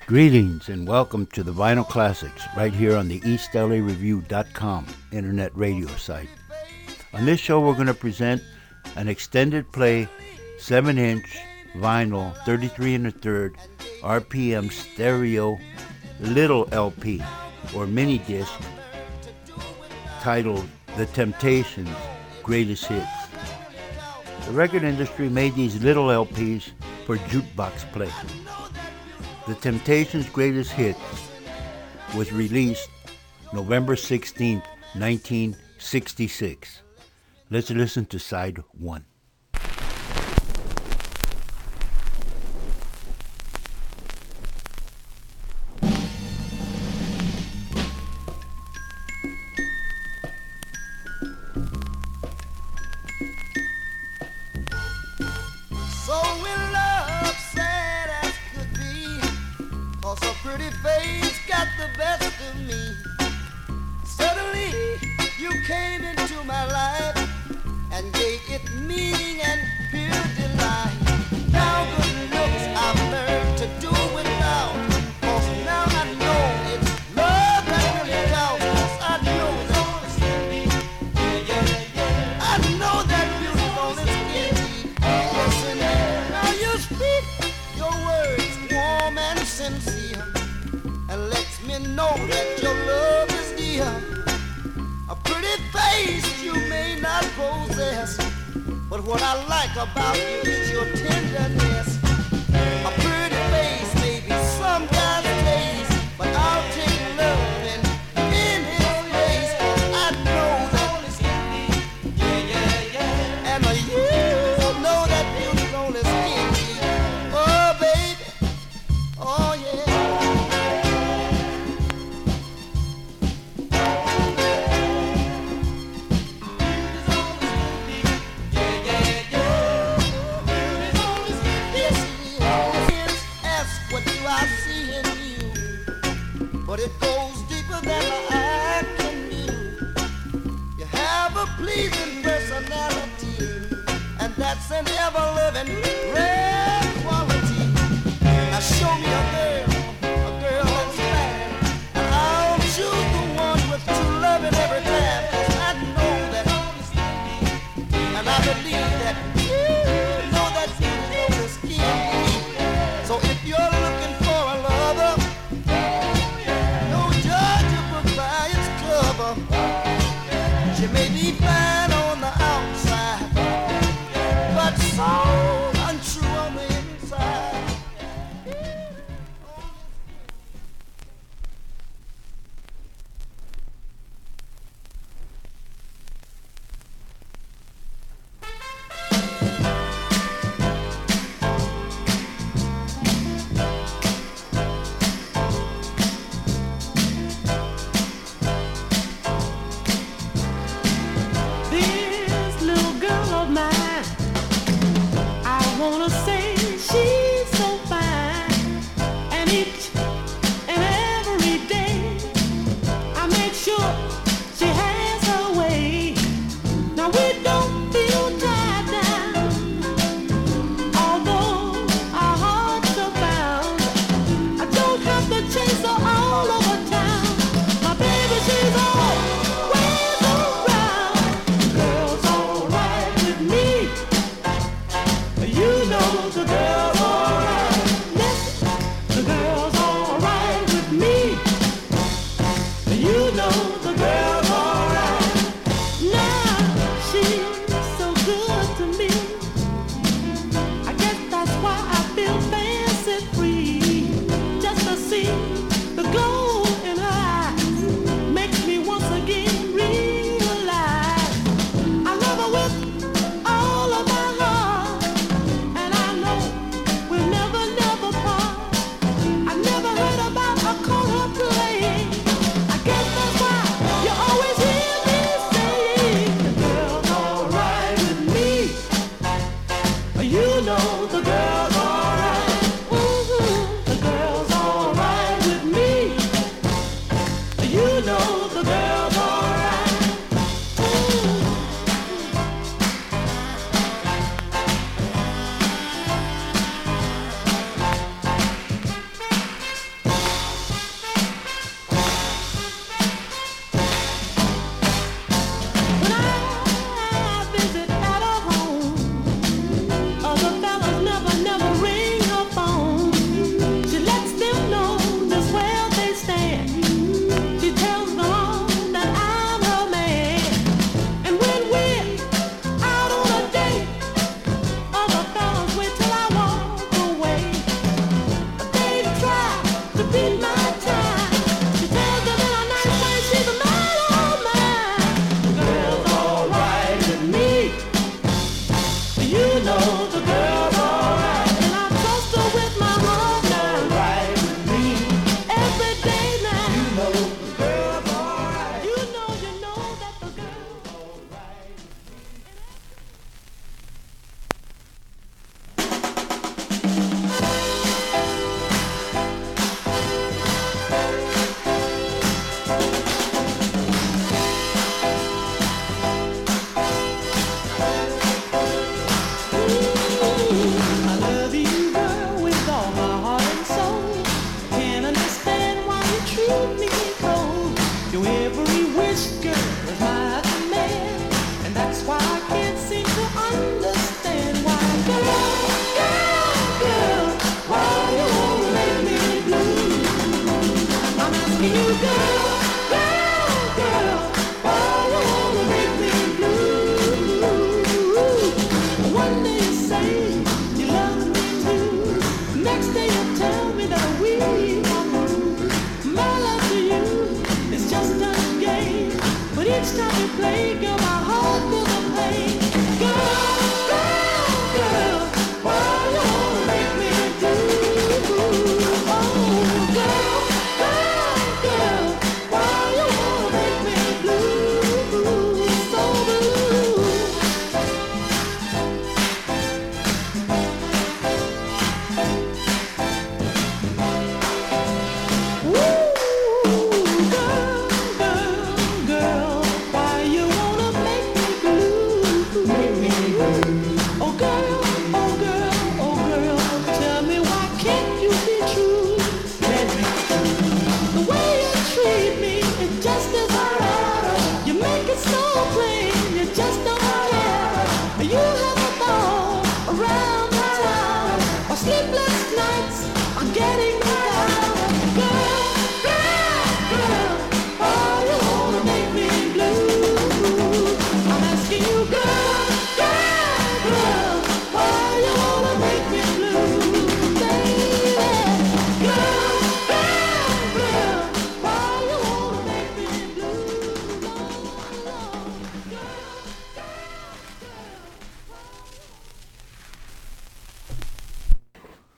Greetings and welcome to the Vinyl Classics right here on the EastLAReview.com internet radio site. On this show, we're going to present an extended play 7-inch vinyl 33 1/3 RPM stereo little LP or mini disc titled The Temptations' Greatest Hits. The record industry made these little LPs for jukebox play. The Temptations' Greatest Hits was released November 16, 1966. Let's listen to side 1.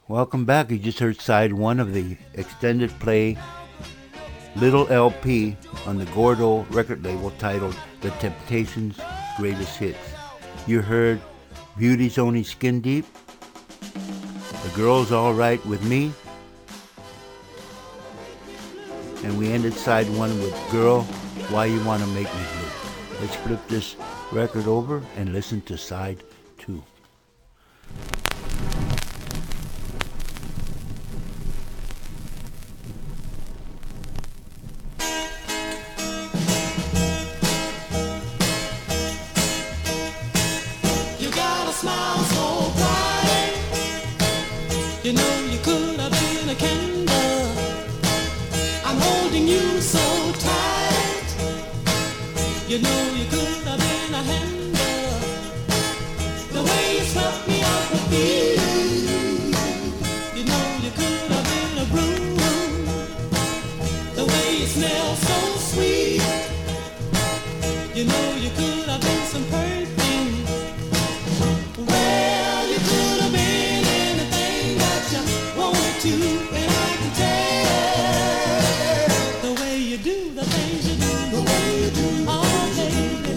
Welcome back. You just heard side one of the extended play Little LP on the Gordo record label titled The Temptations' Greatest Hits. You heard Beauty's Only Skin Deep, The Girl's All Right With Me, and we ended side one with Girl, Why You Wanna Make Me Blue. Let's flip this record over and listen to side two. You know you could have been a candle. I'm holding you so tight. You know you could have been a handle. The way you swept me off the feet. You know you could have been a broom. The way you smell so sweet. You know you could have been some perfume. Well, you could have been anything that you wanted to, and I can tell the way you do the things you do, the way you do, oh baby.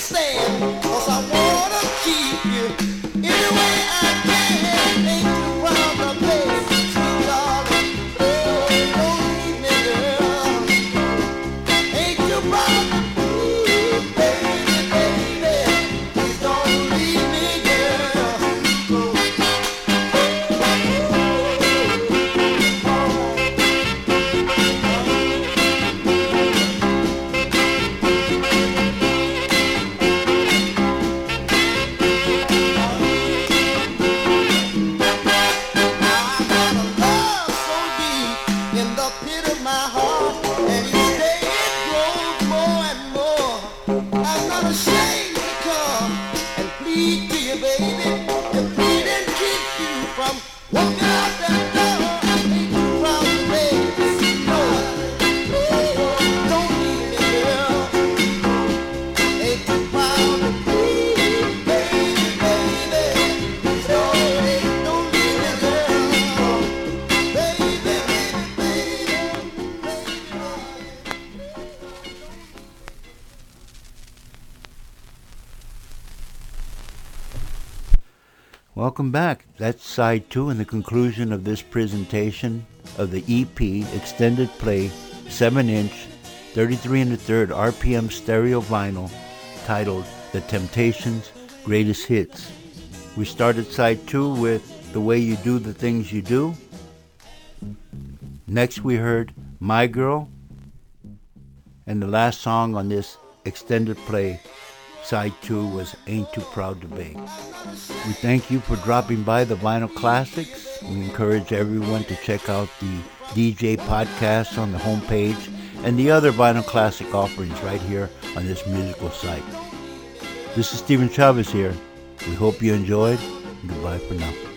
understand, 'cause I wanna keep you any way I can. Ain't too proud to beg, sweet darling, please don't leave me, girl. Ain't too proud to beg, baby, baby, please don't leave me, girl. Welcome back. That's side 2 and the conclusion of this presentation of the EP extended play 7-inch 33 1/3 RPM stereo vinyl titled The Temptations Greatest Hits. We started side 2 with The Way You Do the Things You Do. Next we heard My Girl, and the last song on this extended play side 2 was Ain't Too Proud to Beg. We thank you for dropping by the Vinyl Classics. We encourage everyone to check out the DJ podcasts on the homepage and the other Vinyl Classic offerings right here on this musical site. This is Stephen Chavez here. We hope you enjoyed. Goodbye for now.